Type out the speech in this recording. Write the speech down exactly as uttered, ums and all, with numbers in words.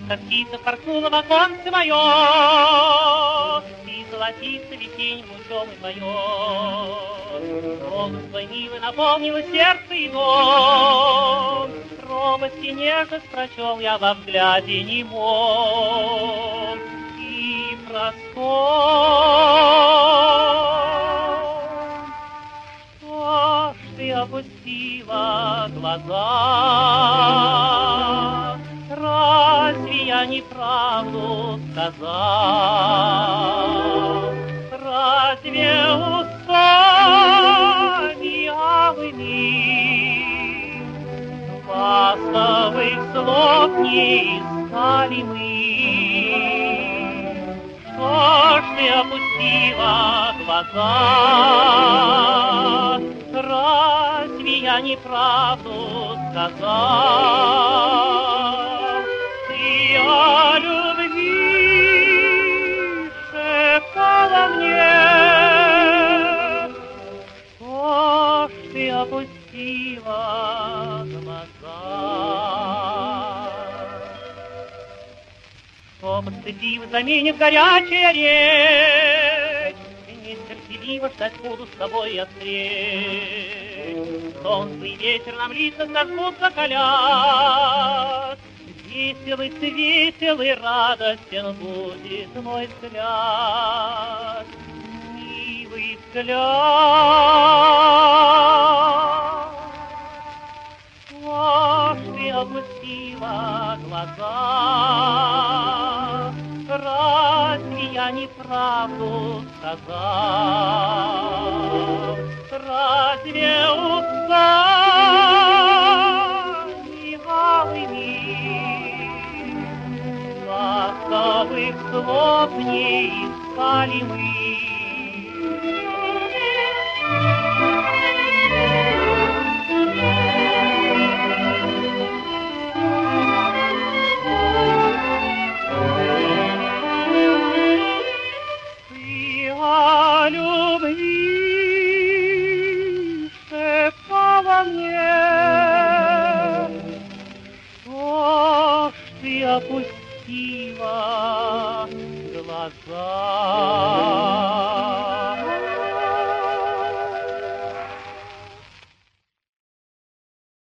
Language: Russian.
Как птица порхнула в оконце мое, и золотисто весенним лучом и поет. Голос твой милый наполнило сердце и дом, робость и нежность прочел я во взгляде немом и простом. Что ж ты опустила глаза? Разве я неправду сказал? Разве устами алыми ласковых слов не искали мы? Что ж ты опустила глаза? Разве я неправду сказал? Ты о любви шептала мне, что ж ты опустила глаза? Шепот стыдливо заменит горячая речь, нетерпеливо ждать буду с тобой я встреч. Солнце и ветер нам лица сожгут, закалят. Веселый, веселый, радостен будет мой взгляд, милый взгляд. Аж ты опустила глаза, разве я неправду сказал? Разве устами алыми ласковых слов не искали мы? О любви шептала мне, что ж ты опустила глаза?